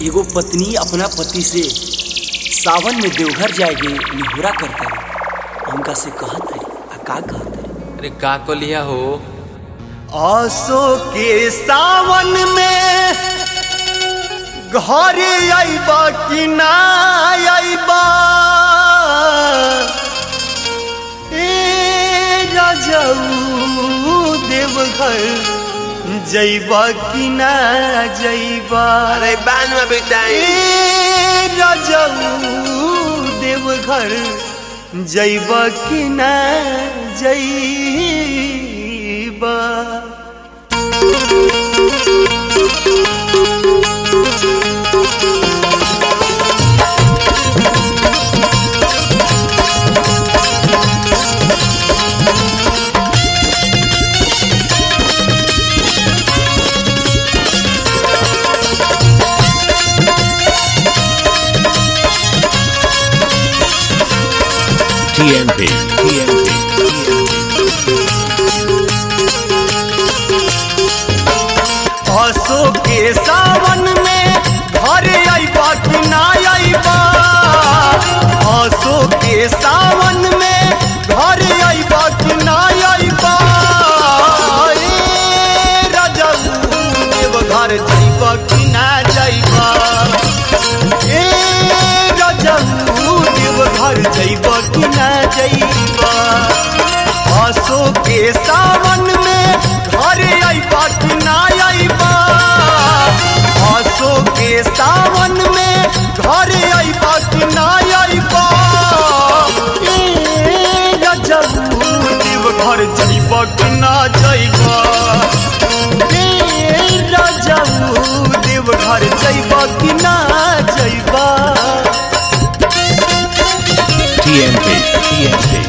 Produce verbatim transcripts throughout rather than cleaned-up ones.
एगो पत्नी अपना पति से सावन में देवघर जाएगी निहोरा करता है, उनका से कहत है आ का कहत है। अरे का को लिया हो आसो के सावन में घर आईबा कि ना आईबा ए राजाऊ देवघर जैबा कि ना जैबा। अरे बान में बेटाई ए राजाऊ देवघर जैबा कि ना जैबा। T M P, T M P, आसो के सावन में घर आईबा कि ना आईबा। आसो के सावन में घर आईबा कि ना आईबा। ए राजाऊ देवघर जैबा कि ना जैबा। ए राजाऊ देवघर जैबा कि ना जैबा। आसो के सावन में घर आईबा कि ना आईबा। आसो के सावन में घर आईबा कि ना आईबा। ए राजाऊ देवघर जैबा कि ना जैबा। ए राजाऊ देवघर जैबा कि ना जैबा। T M P, T M P.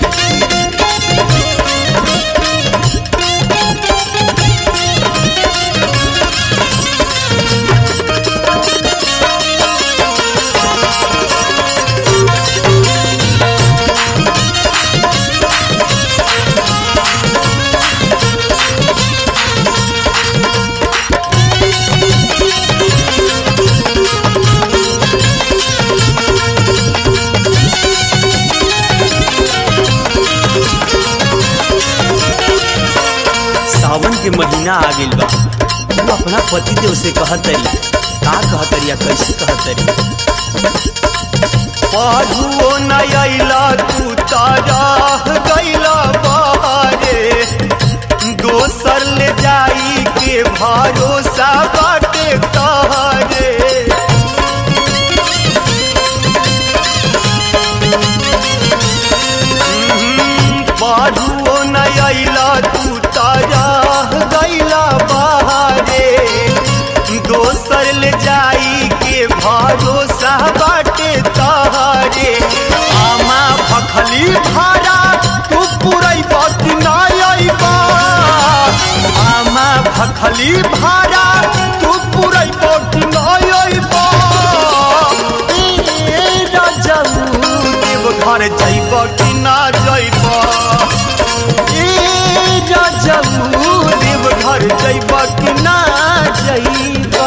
सावन के महीना आ गइल बा, तू अपना पति देव से कहतरी का कहतरी या कैसे कहतरी। पढ़ुओ न अइला तू ताराह गइला बारे। दोसर ले जाई के भरोसा बाटे तहरे। पढ़ुओ न अइला तू ताराह गइला बारे। दोसर ले जाई के भरोसा बाटे तहरे। आमा भखली भाड़ा तू पुरैबा कि ना अइबा। आमा भखली भाड़ा तू पुरैबा कि ना अइबा। ए राजाऊ देवघर जैबा कि ना जैबा। ए राजाऊ देवघर जैबा कि ना जैबा।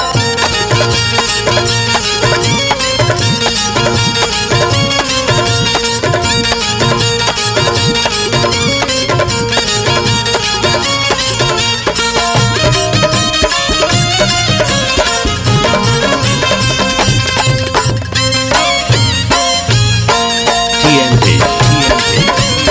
T M P, T M P.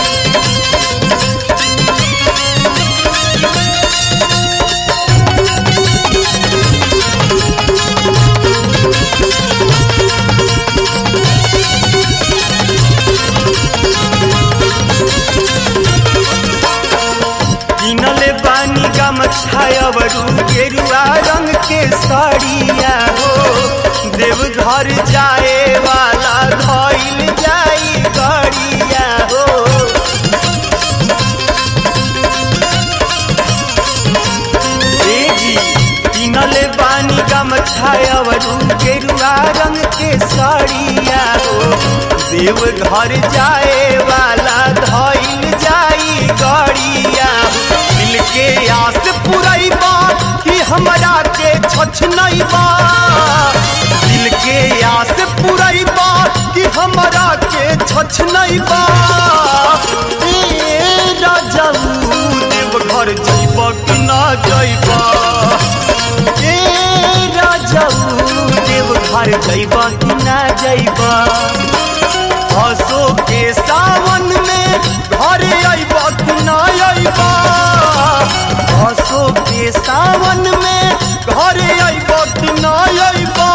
किनले बानी गमछायवरू गेरुआ रंग के साड़िया हो। देवघर जाए वाला धइल जाई गाड़िया हो। ए जी किनले बानी गमछा अवरू गेरुआ रंग के साड़िया हो देव घर जाए वाला धइल जाई गड़िया दिल के आस पुरैबा कि हमरा के छछनैबा दिल के आस पुरैबा कि हमरा के छछनैबा ए राजाऊ देव घर जइबा कि ना जइबा ए राजाऊ देव घर जइबा कि ना जइबा हसो के सावन में घर अइबा कि ना अइबा हसो के सावन में घर अइबा कि ना अइबा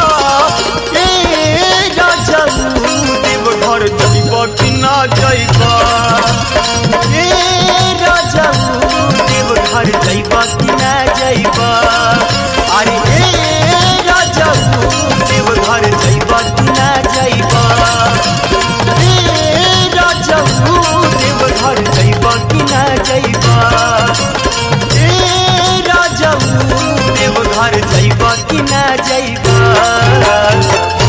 ए राजाऊ देव घर जइबा कि ना जइबा ए राजाऊ देव घर जइबा कि ना जइबा अरे ए राजाऊ देव घर जइबा कि ना जइबा ए राजाऊ देव घर जइबा कि ना जइबा ए राजाऊ देव घर जइबा कि ना जइबा।